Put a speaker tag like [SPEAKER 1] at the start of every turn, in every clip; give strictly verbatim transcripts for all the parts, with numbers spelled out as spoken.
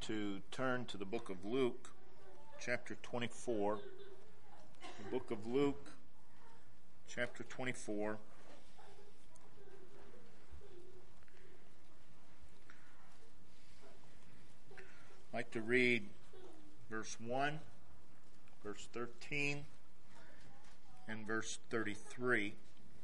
[SPEAKER 1] to turn to the book of Luke, chapter twenty-four. The book of Luke, chapter twenty-four. I'd like to read verse one, verse thirteen, and verse thirty-three.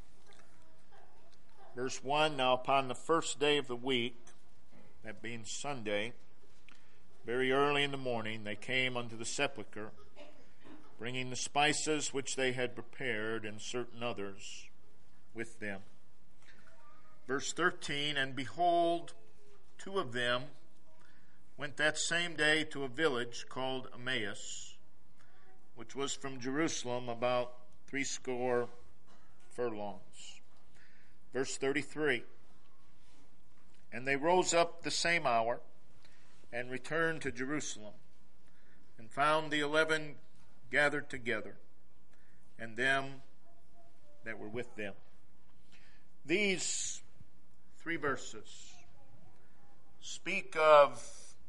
[SPEAKER 1] Verse one, now upon the first day of the week, that being Sunday, very early in the morning, they came unto the sepulchre, bringing the spices which they had prepared, and certain others with them. Verse thirteen, and behold, two of them went that same day to a village called Emmaus, which was from Jerusalem about threescore furlongs. Verse thirty-three, and they rose up the same hour and returned to Jerusalem, and found the eleven gathered together, and them that were with them. These three verses speak of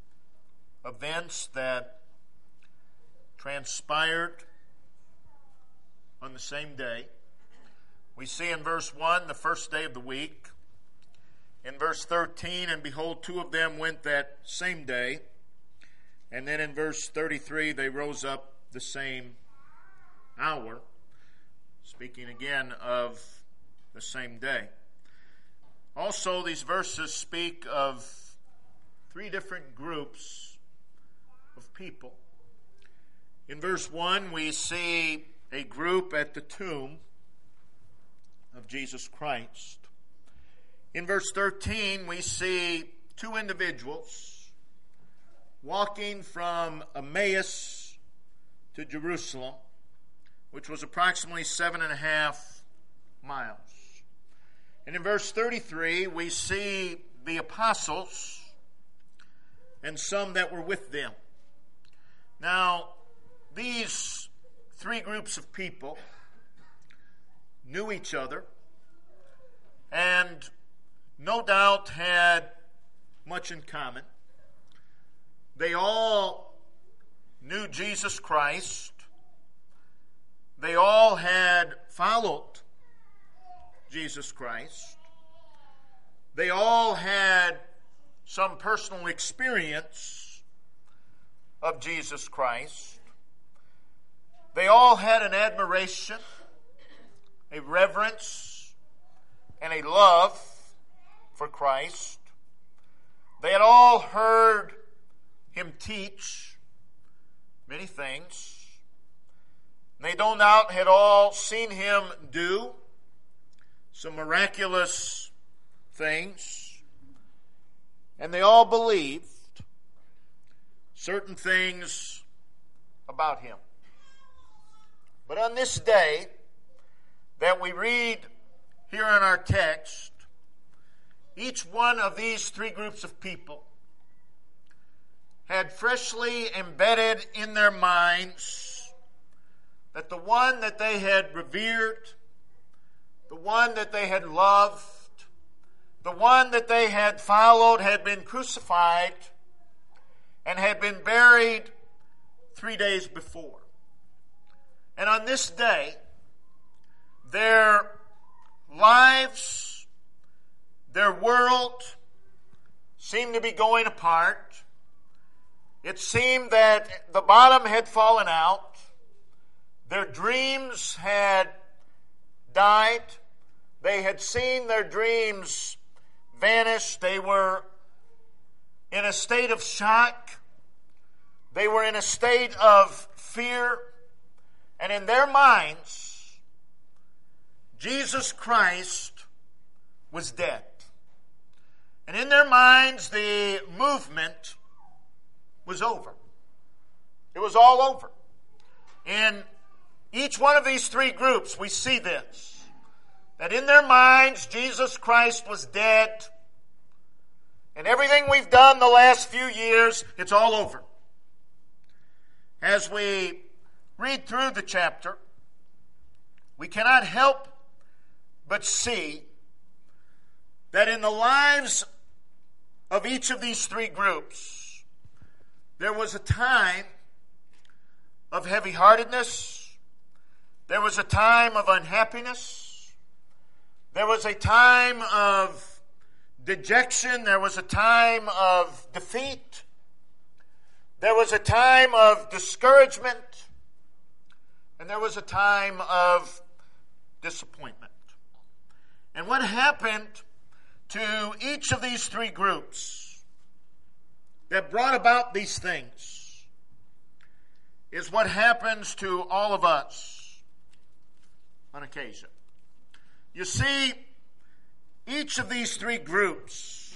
[SPEAKER 1] events that transpired on the same day. We see in verse one, the first day of the week. In verse thirteen, and behold, two of them went that same day. And then in verse thirty-three, they rose up the same hour, speaking again of the same day. Also, these verses speak of three different groups of people. In verse one, we see a group at the tomb of Jesus Christ. In verse thirteen, we see two individuals walking from Emmaus to Jerusalem, which was approximately seven and a half miles. And in verse thirty-three, we see the apostles and some that were with them. Now, these three groups of people knew each other and no doubt had much in common. They all knew Jesus Christ. They all had followed Jesus Christ. They all had some personal experience of Jesus Christ. They all had an admiration, a reverence, and a love for Christ. They had all heard him teach many things. They no doubt had all seen him do some miraculous things. And they all believed certain things about him. But on this day that we read here in our text, each one of these three groups of people had freshly embedded in their minds that the one that they had revered, the one that they had loved, the one that they had followed had been crucified and had been buried three days before. And on this day, their lives, their world seemed to be going apart. It seemed that the bottom had fallen out. Their dreams had died. They had seen their dreams vanish. They were in a state of shock. They were in a state of fear. And in their minds, Jesus Christ was dead. And in their minds, the movement was over. It was all over. In each one of these three groups, we see this. That in their minds, Jesus Christ was dead. And everything we've done the last few years, it's all over. As we read through the chapter, we cannot help but see that in the lives of each of these three groups, there was a time of heavy-heartedness. There was a time of unhappiness. There was a time of dejection. There was a time of defeat. There was a time of discouragement. And there was a time of disappointment. And what happened to each of these three groups that brought about these things is what happens to all of us on occasion. You see, each of these three groups,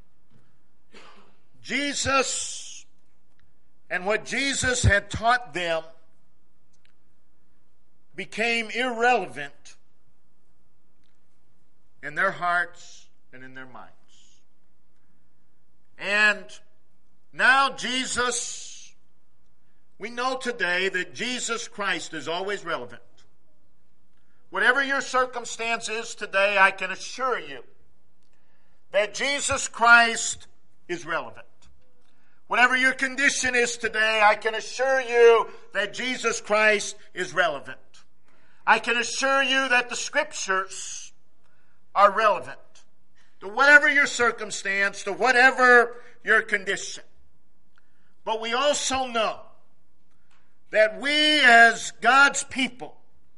[SPEAKER 1] Jesus and what Jesus had taught them became irrelevant in their hearts and in their minds. And now Jesus, we know today that Jesus Christ is always relevant. Whatever your circumstance is today, I can assure you that Jesus Christ is relevant. Whatever your condition is today, I can assure you that Jesus Christ is relevant. I can assure you that the Scriptures are relevant to whatever your circumstance, to whatever your condition. But we also know that we as God's people,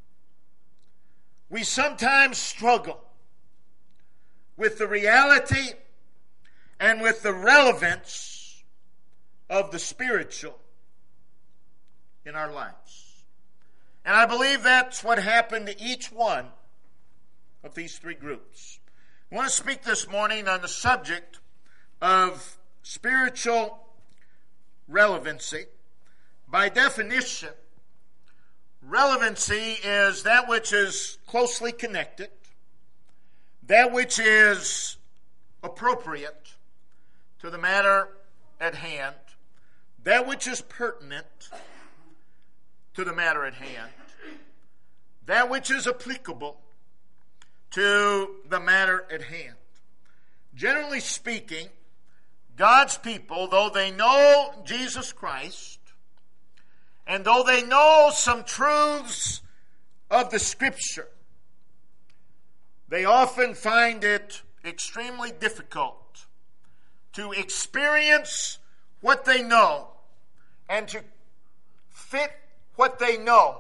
[SPEAKER 1] we sometimes struggle with the reality and with the relevance of the spiritual in our lives. And I believe that's what happened to each one of these three groups. I want to speak this morning on the subject of spiritual relevancy. By definition, relevancy is that which is closely connected, that which is appropriate to the matter at hand, that which is pertinent to the matter at hand, that which is applicable to the matter at hand. Generally speaking, God's people, though they know Jesus Christ, and though they know some truths of the Scripture, they often find it extremely difficult to experience what they know and to fit what they know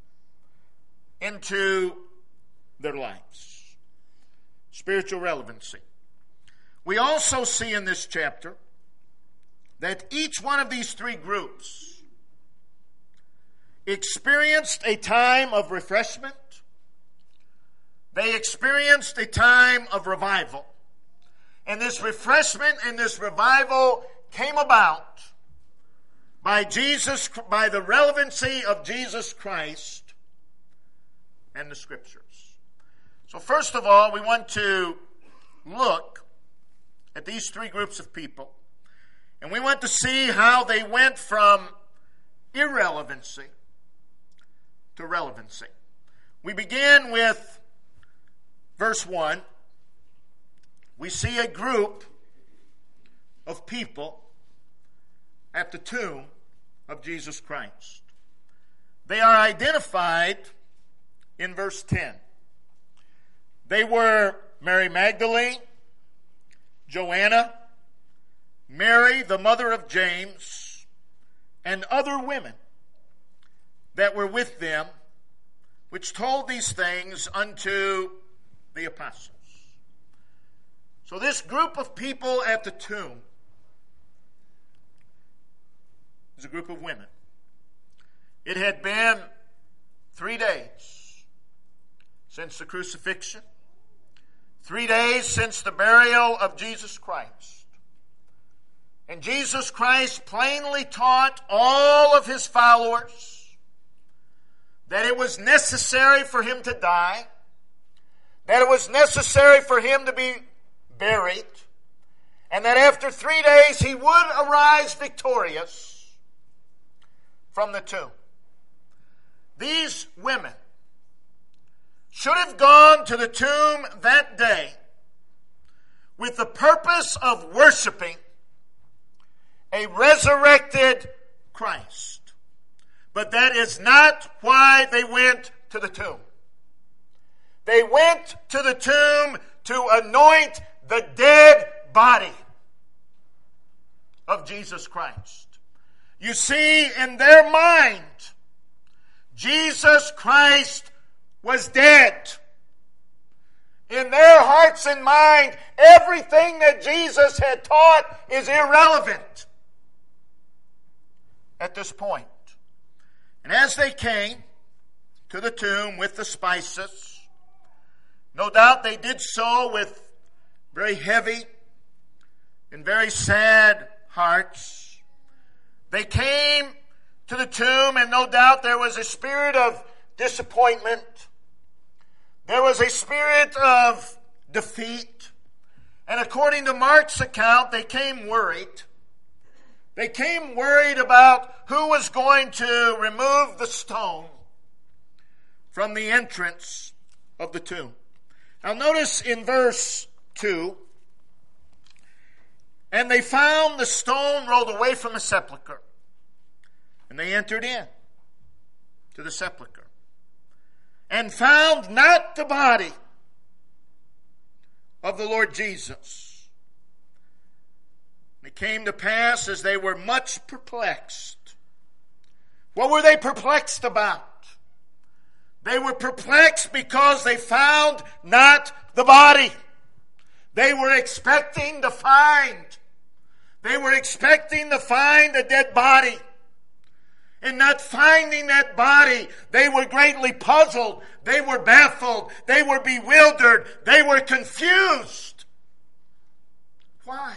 [SPEAKER 1] into their lives. Spiritual relevancy. We also see in this chapter that each one of these three groups experienced a time of refreshment. They experienced a time of revival. And this refreshment and this revival came about by Jesus, by the relevancy of Jesus Christ and the Scriptures. So first of all, we want to look at these three groups of people, and we want to see how they went from irrelevancy to relevancy. We begin with verse one. We see a group of people at the tomb of Jesus Christ. They are identified in verse ten. They were Mary Magdalene, Joanna, Mary, the mother of James, and other women that were with them, which told these things unto the apostles. So this group of people at the tomb is a group of women. It had been three days since the crucifixion, three days since the burial of Jesus Christ. And Jesus Christ plainly taught all of his followers that it was necessary for him to die, that it was necessary for him to be buried, and that after three days he would arise victorious from the tomb. These women should have gone to the tomb that day with the purpose of worshiping a resurrected Christ. But that is not why they went to the tomb. They went to the tomb to anoint the dead body of Jesus Christ. You see, in their mind, Jesus Christ was dead. In their hearts and mind, everything that Jesus had taught is irrelevant at this point. And as they came to the tomb with the spices, no doubt they did so with very heavy and very sad hearts. They came to the tomb, and no doubt there was a spirit of disappointment. There was a spirit of defeat. And according to Mark's account, they came worried. They came worried about who was going to remove the stone from the entrance of the tomb. Now notice in verse two, and they found the stone rolled away from the sepulchre, and they entered in to the sepulchre, and found not the body of the Lord Jesus. It came to pass as they were much perplexed. What were they perplexed about? They were perplexed because they found not the body. They were expecting to find. They were expecting to find a dead body. And not finding that body, they were greatly puzzled. They were baffled. They were bewildered. They were confused. Why?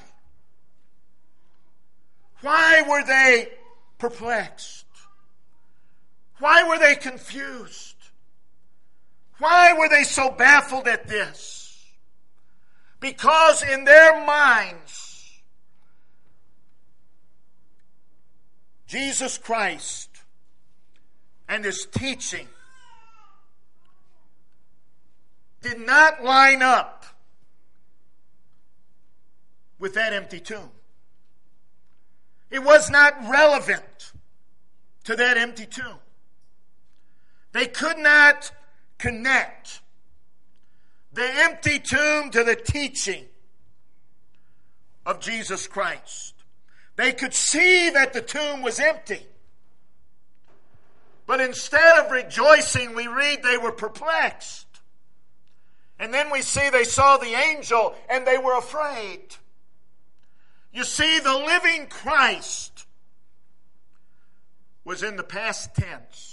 [SPEAKER 1] Why were they perplexed? Why were they confused? Why were they so baffled at this? Because in their minds, Jesus Christ and His teaching did not line up with that empty tomb. It was not relevant to that empty tomb. They could not connect the empty tomb to the teaching of Jesus Christ. They could see that the tomb was empty. But instead of rejoicing, we read they were perplexed. And then we see they saw the angel and they were afraid. You see, the living Christ was in the past tense.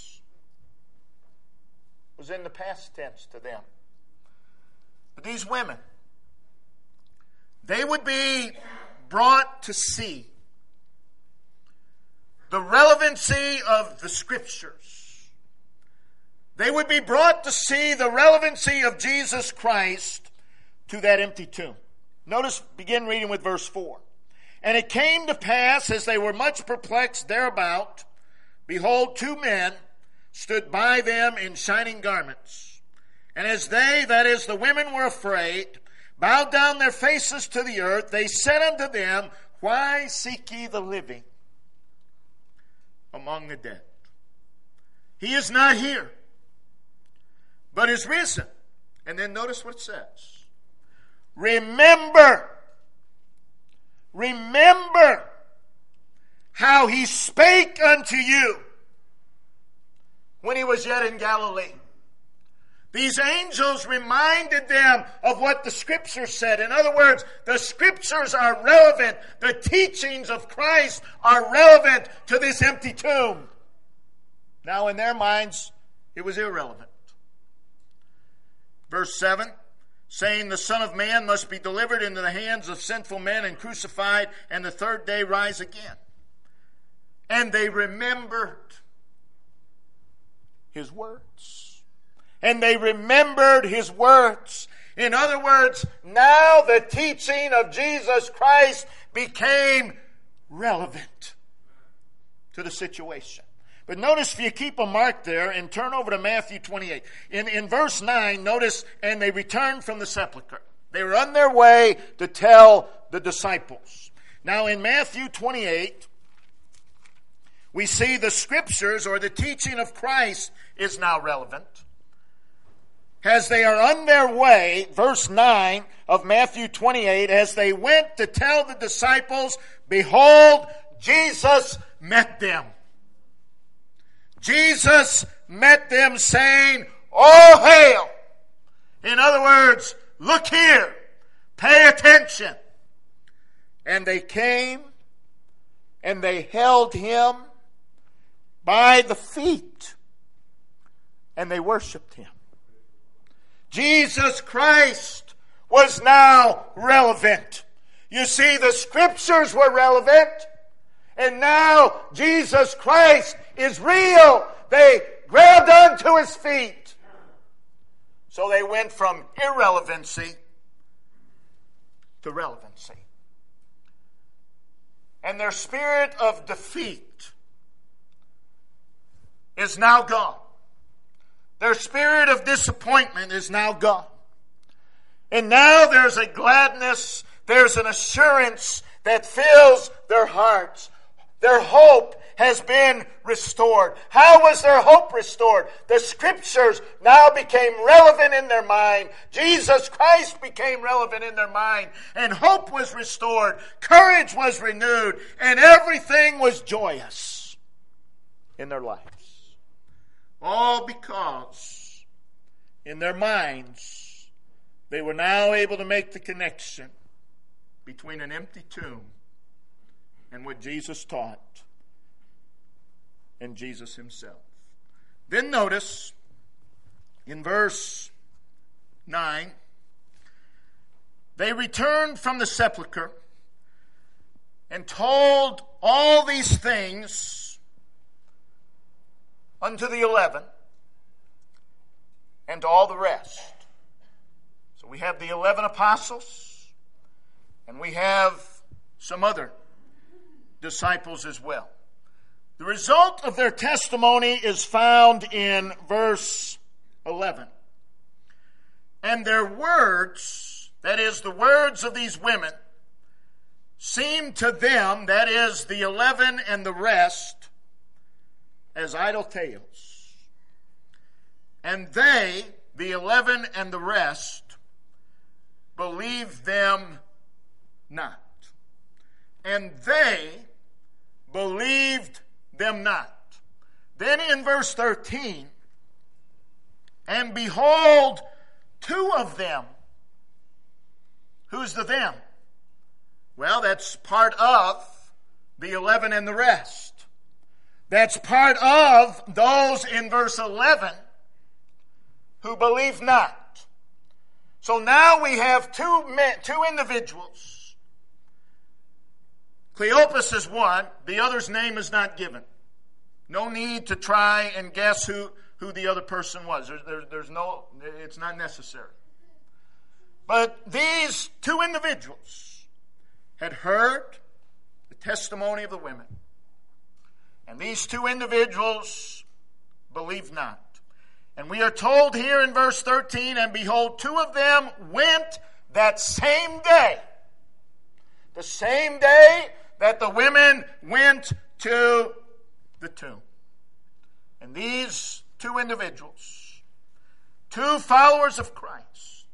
[SPEAKER 1] Was in the past tense to them. But these women, they would be brought to see the relevancy of the Scriptures. They would be brought to see the relevancy of Jesus Christ to that empty tomb. Notice, begin reading with verse four. And it came to pass, as they were much perplexed thereabout, behold, two men stood by them in shining garments. And as they, that is, the women, were afraid, bowed down their faces to the earth, they said unto them, Why seek ye the living among the dead? He is not here, but is risen. And then notice what it says. Remember, remember how He spake unto you when He was yet in Galilee. These angels reminded them of what the Scriptures said. In other words, the Scriptures are relevant. The teachings of Christ are relevant to this empty tomb. Now, in their minds, it was irrelevant. Verse seven, saying, The Son of Man must be delivered into the hands of sinful men and crucified, and the third day rise again. And they remembered His words. And they remembered His words. In other words, now the teaching of Jesus Christ became relevant to the situation. But notice, if you keep a mark there and turn over to Matthew twenty-eight. In, in verse nine, notice, and they returned from the sepulchre. They were on their way to tell the disciples. Now in Matthew twenty-eight, we see the scriptures or the teaching of Christ is now relevant. As they are on their way, verse nine of Matthew twenty-eight, as they went to tell the disciples, behold, Jesus met them. Jesus met them saying, all hail. In other words, look here, pay attention. And they came and they held him by the feet and they worshiped him. Jesus Christ was now relevant. You see, the scriptures were relevant, and now Jesus Christ is real. They grabbed onto his feet. So they went from irrelevancy to relevancy. And their spirit of defeat is now gone. Their spirit of disappointment is now gone. And now there's a gladness, there's an assurance that fills their hearts. Their hope has been restored. How was their hope restored? The scriptures now became relevant in their mind. Jesus Christ became relevant in their mind. And hope was restored. Courage was renewed. And everything was joyous in their lives. All because in their minds they were now able to make the connection between an empty tomb and what Jesus taught and Jesus himself. Then notice in verse nine, they returned from the sepulchre and told all these things unto the eleven and to all the rest. So we have the eleven apostles and we have some other disciples as well. The result of their testimony is found in verse eleven. And their words, that is the words of these women, seemed to them, that is the eleven and the rest, as idle tales. And they, the eleven and the rest, believed them not. And they believed them not. Then in verse thirteen, and behold, two of them. Who's the them? Well, that's part of the eleven and the rest. That's part of those in verse eleven who believe not. So now we have two men, two individuals. Cleopas is one. The other's name is not given. No need to try and guess who, who the other person was. There's, there, there's no, it's not necessary. But these two individuals had heard the testimony of the women. And these two individuals believed not. And we are told here in verse thirteen, and behold, two of them went that same day. The same day that the women went to the tomb. And these two individuals, two followers of Christ,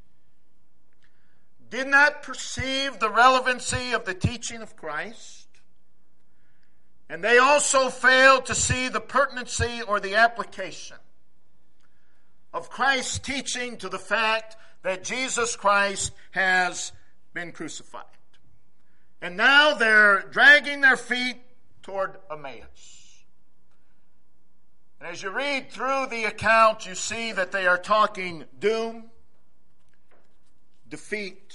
[SPEAKER 1] did not perceive the relevancy of the teaching of Christ. And they also failed to see the pertinency or the application of Christ's teaching to the fact that Jesus Christ has been crucified. And now they're dragging their feet toward Emmaus. And as you read through the account, you see that they are talking doom, defeat,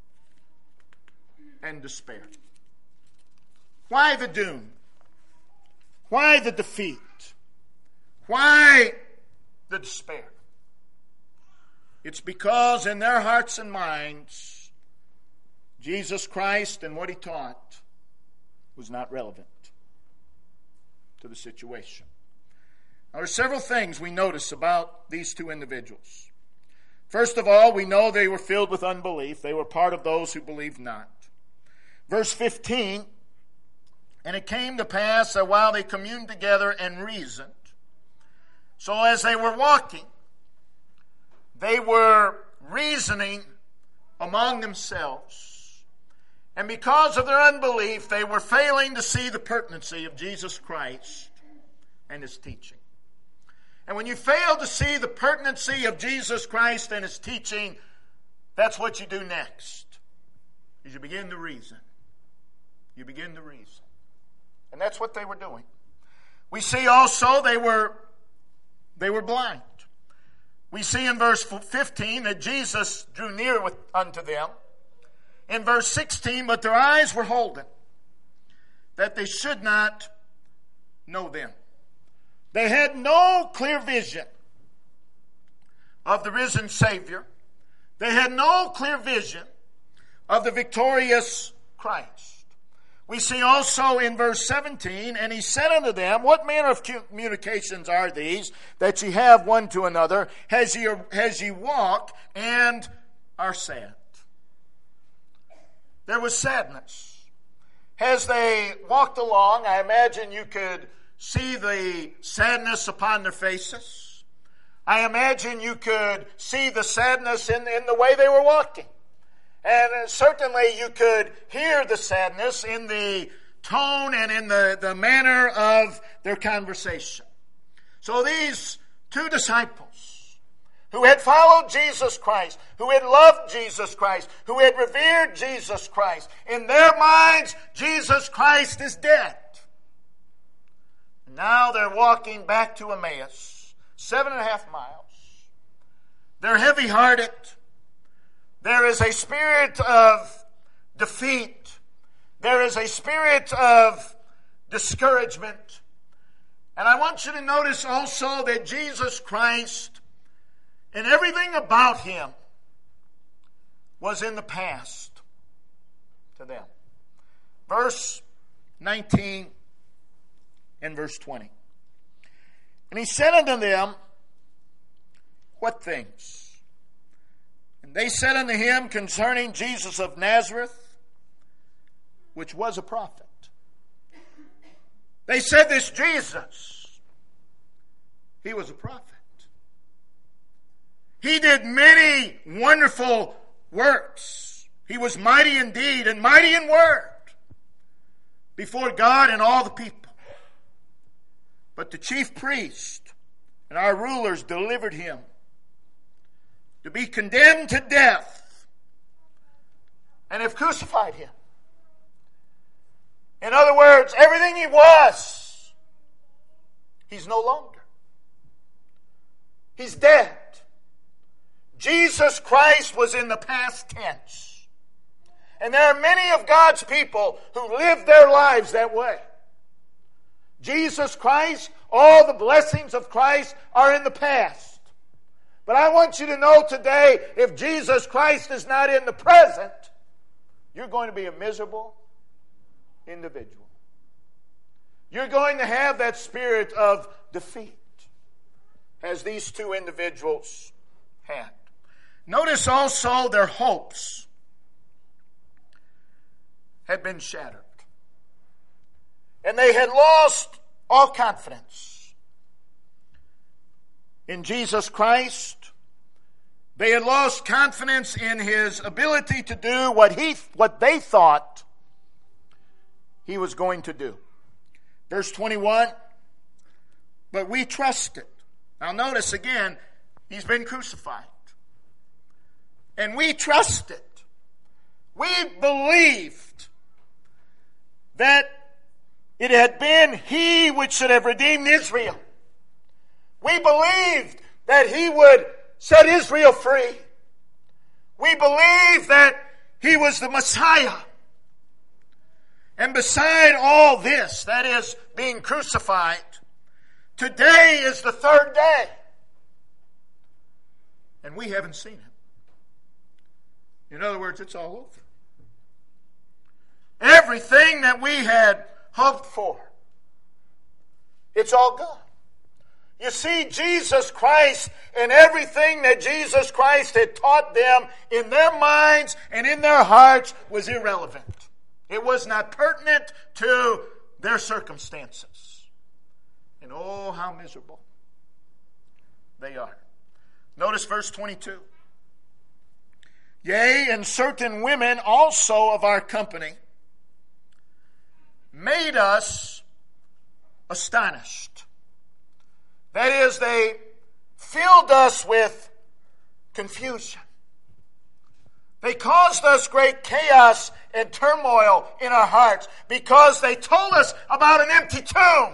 [SPEAKER 1] and despair. Why the doom? Why the defeat? Why the despair? It's because in their hearts and minds, Jesus Christ and what he taught was not relevant to the situation. Now, there are several things we notice about these two individuals. First of all, we know they were filled with unbelief. They were part of those who believed not. Verse fifteen, and it came to pass that while they communed together and reasoned, so as they were walking, they were reasoning among themselves. And because of their unbelief, they were failing to see the pertinency of Jesus Christ and His teaching. And when you fail to see the pertinency of Jesus Christ and His teaching, that's what you do next. Is you begin to reason. You begin to reason. And that's what they were doing. We see also they were, they were blind. We see in verse fifteen that Jesus drew near with, unto them. In verse sixteen, but their eyes were holden, that they should not know them. They had no clear vision of the risen Savior. They had no clear vision of the victorious Christ. We see also in verse seventeen, and He said unto them, what manner of communications are these that ye have one to another, as ye, as ye walk and are sad? There was sadness. As they walked along, I imagine you could see the sadness upon their faces. I imagine you could see the sadness in, in the way they were walking. And certainly you could hear the sadness in the tone and in the, the manner of their conversation. So these two disciples who had followed Jesus Christ, who had loved Jesus Christ, who had revered Jesus Christ, in their minds, Jesus Christ is dead. Now they're walking back to Emmaus, seven and a half miles. They're heavy-hearted. There is a spirit of defeat. There is a spirit of discouragement. And I want you to notice also that Jesus Christ and everything about Him was in the past to them. Verse nineteen and verse twenty. And He said unto them, what things? And they said unto Him concerning Jesus of Nazareth, which was a prophet. They said, this Jesus, He was a prophet. He did many wonderful works. He was mighty in deed and mighty in word before God and all the people. But the chief priest and our rulers delivered Him to be condemned to death and have crucified Him. In other words, everything He was, He's no longer. He's dead. Jesus Christ was in the past tense. And there are many of God's people who live their lives that way. Jesus Christ, all the blessings of Christ are in the past. But I want you to know today, if Jesus Christ is not in the present, you're going to be a miserable individual. You're going to have that spirit of defeat, as these two individuals had. Notice also their hopes had been shattered. And they had lost all confidence in Jesus Christ. They had lost confidence in His ability to do what he, what they thought He was going to do. Verse twenty-one, but we trusted. Now notice again, He's been crucified. And we trusted. We believed that it had been He which should have redeemed Israel. We believed that He would set Israel free. We believed that He was the Messiah. And beside all this, that is, being crucified, today is the third day. And we haven't seen Him. In other words, it's all over. Everything that we had hoped for, it's all gone. You see, Jesus Christ and everything that Jesus Christ had taught them in their minds and in their hearts was irrelevant. It was not pertinent to their circumstances. And oh, how miserable they are. Notice verse twenty-two. Yea, and certain women also of our company made us astonished. That is, they filled us with confusion. They caused us great chaos and turmoil in our hearts because they told us about an empty tomb.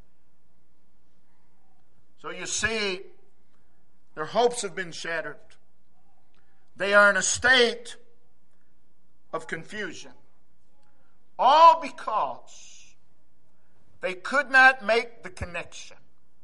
[SPEAKER 1] So you see, their hopes have been shattered. They are in a state of confusion. All because they could not make the connection.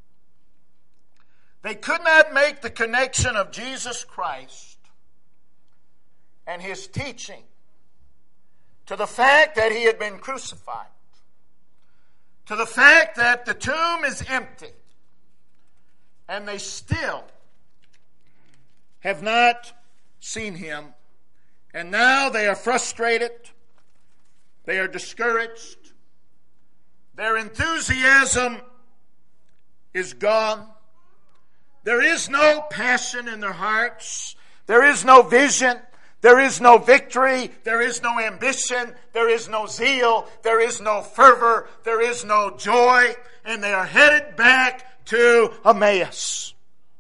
[SPEAKER 1] They could not make the connection of Jesus Christ and His teaching to the fact that He had been crucified, to the fact that the tomb is empty, and they still have not seen Him. And now they are frustrated. They are discouraged. Their enthusiasm is gone. There is no passion in their hearts. There is no vision. There is no victory. There is no ambition. There is no zeal. There is no fervor. There is no joy. And they are headed back to Emmaus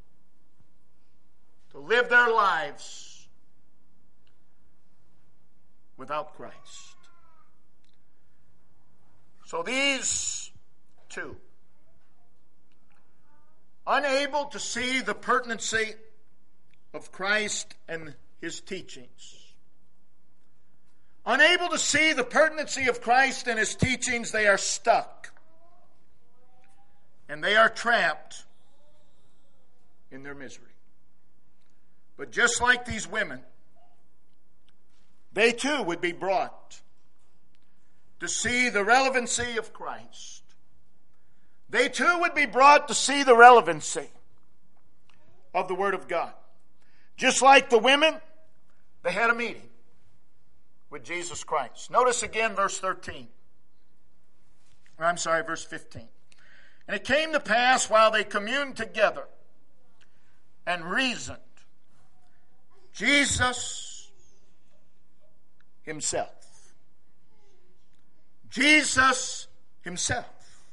[SPEAKER 1] to live their lives without Christ. So these two, unable to see the pertinency of Christ and His teachings, unable to see the pertinency of Christ and His teachings, they are stuck. And they are trapped in their misery. But just like these women, they too would be brought to see the relevancy of Christ. They too would be brought to see the relevancy of the Word of God. Just like the women, they had a meeting with Jesus Christ. Notice again verse thirteen. Or I'm sorry, verse fifteen. And it came to pass while they communed together and reasoned, Jesus Himself. Jesus Himself.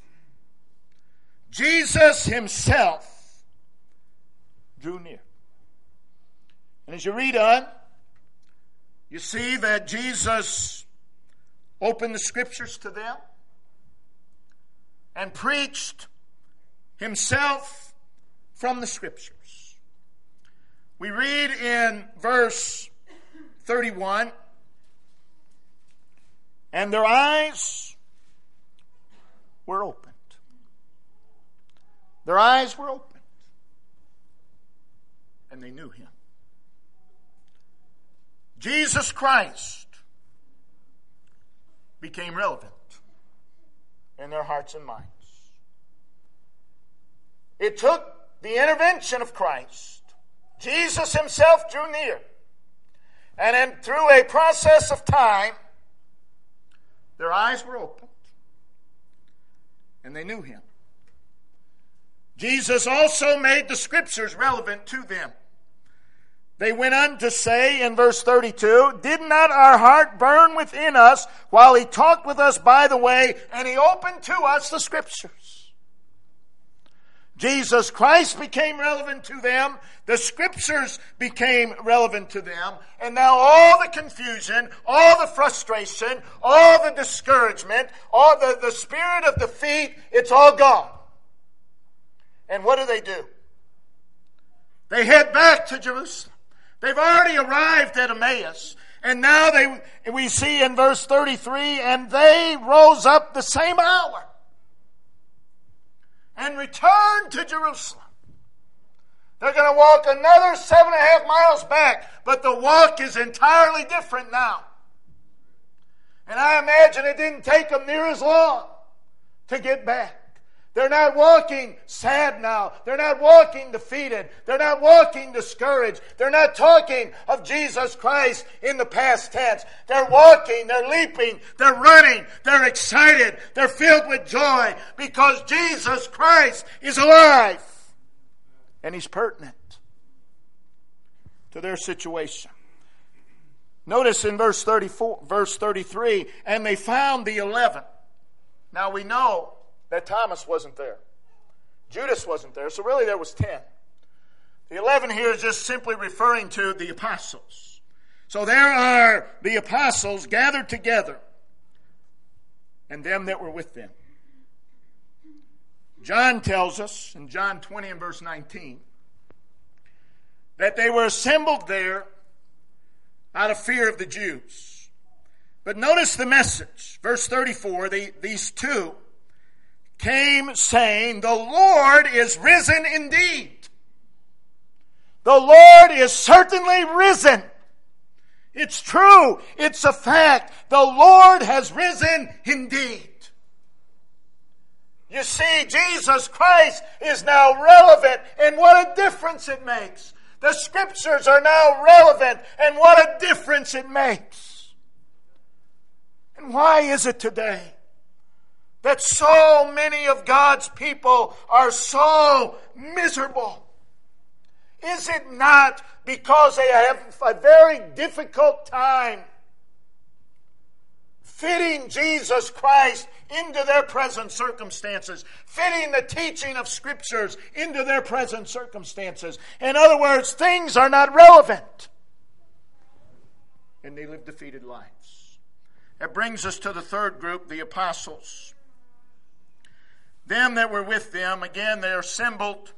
[SPEAKER 1] Jesus Himself drew near. And as you read on, you see that Jesus opened the Scriptures to them and preached Himself from the Scriptures. We read in verse thirty-one, and their eyes were opened. Their eyes were opened. And they knew Him. Jesus Christ became relevant in their hearts and minds. It took the intervention of Christ. Jesus Himself drew near. And then through a process of time, their eyes were opened. And they knew Him. Jesus also made the Scriptures relevant to them. They went on to say in verse thirty-two, did not our heart burn within us while He talked with us by the way, and He opened to us the Scriptures? Jesus Christ became relevant to them. The Scriptures became relevant to them. And now all the confusion, all the frustration, all the discouragement, all the, the spirit of defeat, it's all gone. And what do they do? They head back to Jerusalem. They've already arrived at Emmaus. And now they, we see in verse thirty-three, and they rose up the same hour and returned to Jerusalem. They're going to walk another seven and a half miles back, but the walk is entirely different now. And I imagine it didn't take them near as long to get back.
[SPEAKER 2] They're not walking sad now. They're not walking defeated. They're not walking discouraged. They're not talking of Jesus Christ in the past tense. They're walking, they're leaping, they're running, they're excited, they're filled with joy because Jesus Christ is alive. And He's pertinent to their situation. Notice in verse thirty-four, verse thirty-three, and they found the eleven. Now we know that Thomas wasn't there. Judas wasn't there, so really there was ten. The eleven here is just simply referring to the apostles. So there are the apostles gathered together and them that were with them. John tells us in John twenty and verse nineteen that they were assembled there out of fear of the Jews. But notice the message. Verse thirty-four, the, these two came saying, the Lord is risen indeed. The Lord is certainly risen. It's true. It's a fact. The Lord has risen indeed. You see, Jesus Christ is now relevant, and what a difference it makes. The Scriptures are now relevant, and what a difference it makes. And why is it today that so many of God's people are so miserable? Is it not because they have a very difficult time fitting Jesus Christ into their present circumstances, fitting the teaching of Scriptures into their present circumstances? In other words, things are not relevant, and they live defeated lives. That brings us to the third group, the apostles. Them that were with them, again, they are assembled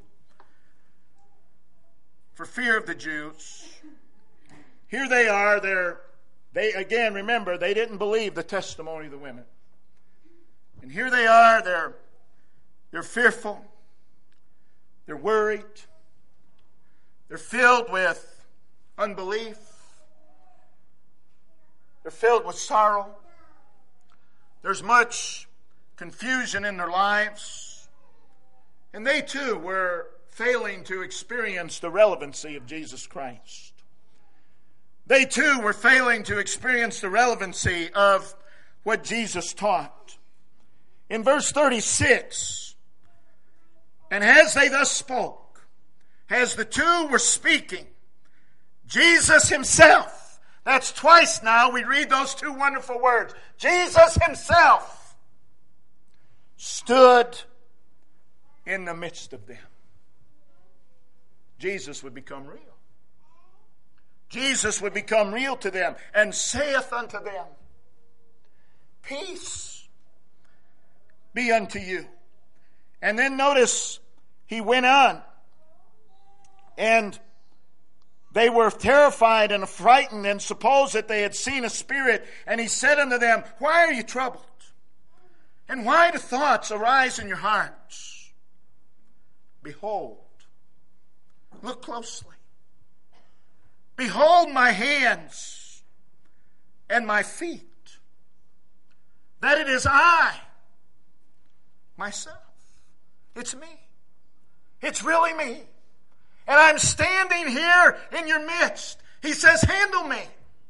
[SPEAKER 2] for fear of the Jews. Here they are. They're, they again, remember, they didn't believe the testimony of the women. And here they are. They're, they're fearful. They're worried. They're filled with unbelief. They're filled with sorrow. There's much confusion in their lives. And they too were failing to experience the relevancy of Jesus Christ. They too were failing to experience the relevancy of what Jesus taught. In verse thirty-six, and as they thus spoke, as the two were speaking, Jesus Himself, that's twice now we read those two wonderful words, Jesus Himself stood in the midst of them. Jesus would become real. Jesus would become real to them and saith unto them, peace be unto you. And then notice He went on, and they were terrified and frightened and supposed that they had seen a spirit. And He said unto them, why are you troubled? And why do thoughts arise in your hearts? Behold, look closely. Behold my hands and my feet, that it is I, myself. It's me. It's really me. And I'm standing here in your midst. He says, handle me.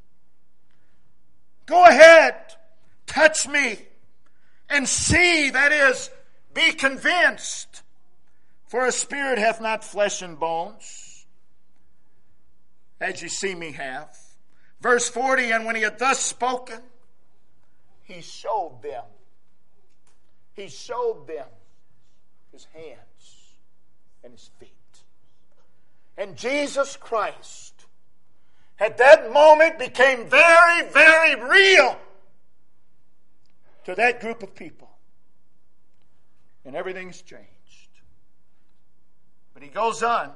[SPEAKER 2] Go ahead. Touch me. And see, that is, be convinced. For a spirit hath not flesh and bones, as ye see me have. Verse forty, and when He had thus spoken, He showed them. He showed them His hands and His feet. And Jesus Christ, at that moment, became very, very real to that group of people. And everything's changed. But He goes on,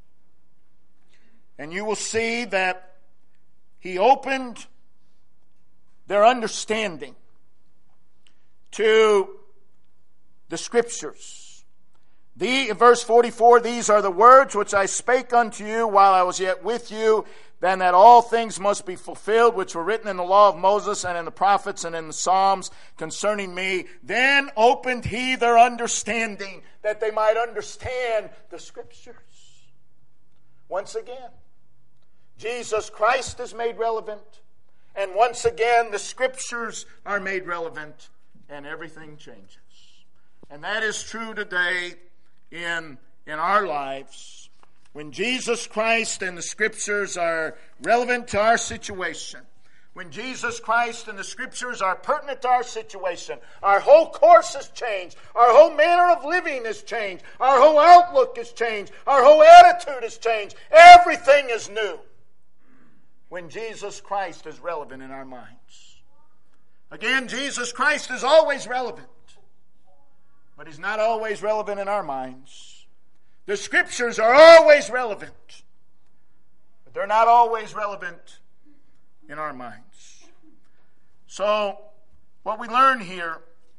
[SPEAKER 2] and you will see that He opened their understanding to the Scriptures. The, verse forty-four, these are the words which I spake unto you while I was yet with you, then that all things must be fulfilled which were written in the law of Moses and in the prophets and in the Psalms concerning me. Then opened he their understanding, that they might understand the Scriptures. Once again, Jesus Christ is made relevant, and once again the Scriptures are made relevant, and everything changes. And that is true today in, in our lives. When Jesus Christ and the Scriptures are relevant to our situation, when Jesus Christ and the Scriptures are pertinent to our situation, our whole course has changed. Our whole manner of living has changed. Our whole outlook has changed. Our whole attitude has changed. Everything is new when Jesus Christ is relevant in our minds. Again, Jesus Christ is always relevant, but He's not always relevant in our minds. The Scriptures are always relevant, but they're not always relevant in our minds. So, what we learn here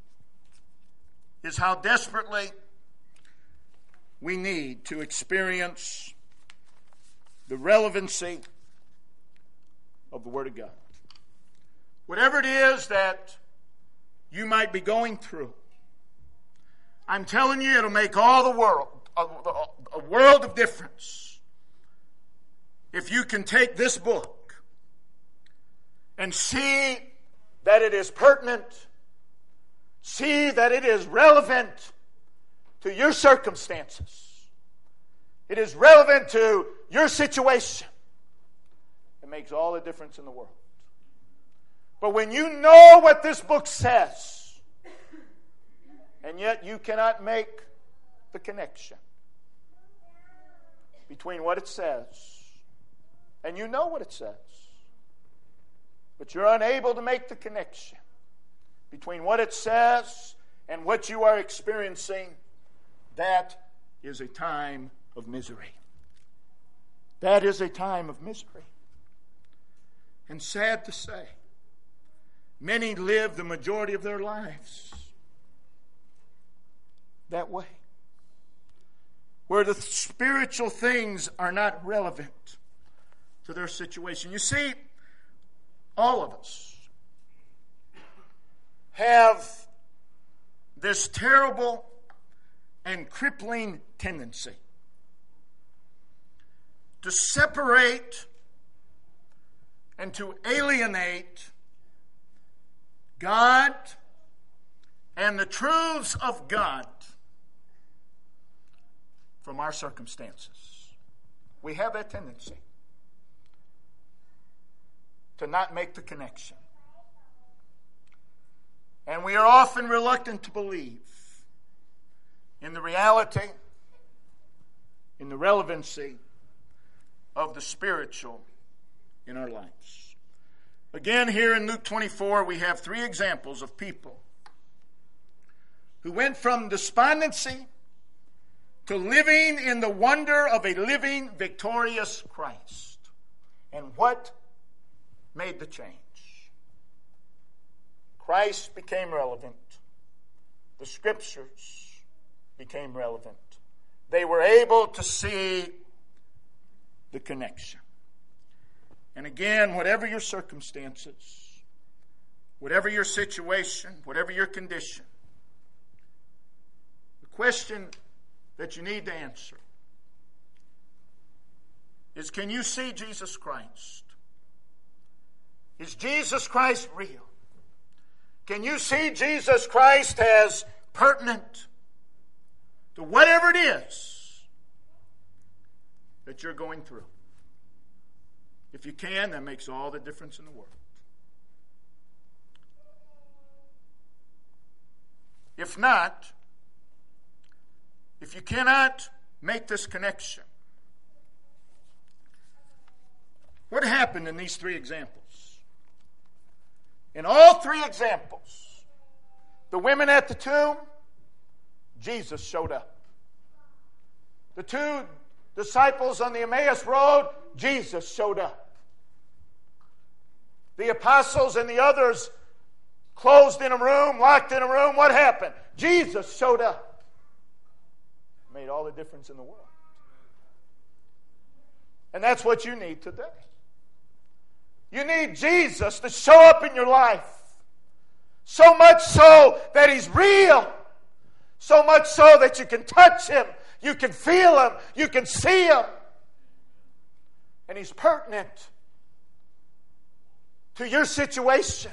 [SPEAKER 2] is how desperately we need to experience the relevancy of the Word of God. Whatever it is that you might be going through, I'm telling you, it'll make all the world, a, a world of difference if you can take this book and see that it is pertinent, see that it is relevant to your circumstances. It is relevant to your situation. It makes all the difference in the world. But when you know what this book says, and yet you cannot make the connection between what it says, and you know what it says, but you're unable to make the connection between what it says and what you are experiencing, that is a time of misery. That is a time of misery. And sad to say, many live the majority of their lives that way, where the spiritual things are not relevant to their situation. You see, all of us have this terrible and crippling tendency to separate and to alienate God and the truths of God from our circumstances. We have that tendency to not make the connection. And we are often reluctant to believe in the reality, in the relevancy of the spiritual in our lives. Again, here in Luke twenty-four, we have three examples of people who went from despondency to living in the wonder of a living, victorious Christ. And what made the change? Christ became relevant. The Scriptures became relevant. They were able to see the connection. And again, whatever your circumstances, whatever your situation, whatever your condition, the question that you need to answer is, can you see Jesus Christ? Is Jesus Christ real? Can you see Jesus Christ as pertinent to whatever it is that you're going through? If you can, that makes all the difference in the world. If not, if you cannot make this connection, what happened in these three examples? In all three examples, the women at the tomb, Jesus showed up. The two disciples on the Emmaus Road, Jesus showed up. The apostles and the others closed in a room, locked in a room, what happened? Jesus showed up. made all the difference in the world. And that's what you need today. You need Jesus to show up in your life. So much so that He's real. So much so that you can touch Him. You can feel Him. You can see Him. And He's pertinent to your situation.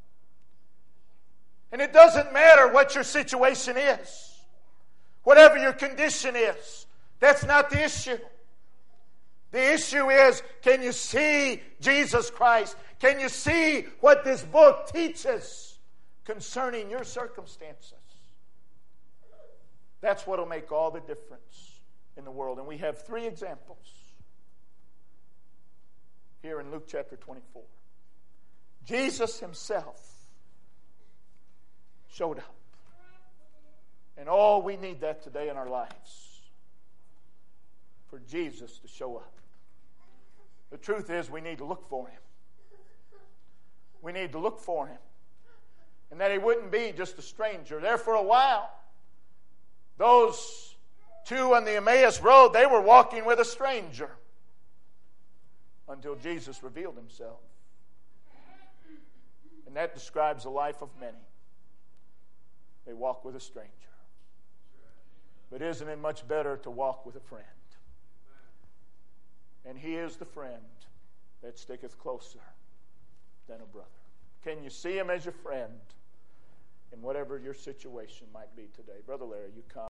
[SPEAKER 2] And it doesn't matter what your situation is. Whatever your condition is. That's not the issue. The issue is, can you see Jesus Christ? Can you see what this book teaches concerning your circumstances? That's what will make all the difference in the world. And we have three examples here in Luke chapter twenty-four. Jesus Himself showed up. And oh, we need that today in our lives. For Jesus to show up. The truth is, we need to look for Him. We need to look for Him. And that He wouldn't be just a stranger. There for a while, those two on the Emmaus Road, they were walking with a stranger until Jesus revealed Himself. And that describes the life of many. They walk with a stranger. But isn't it much better to walk with a friend? And He is the friend that sticketh closer than a brother. Can you see Him as your friend in whatever your situation might be today? Brother Larry, you come.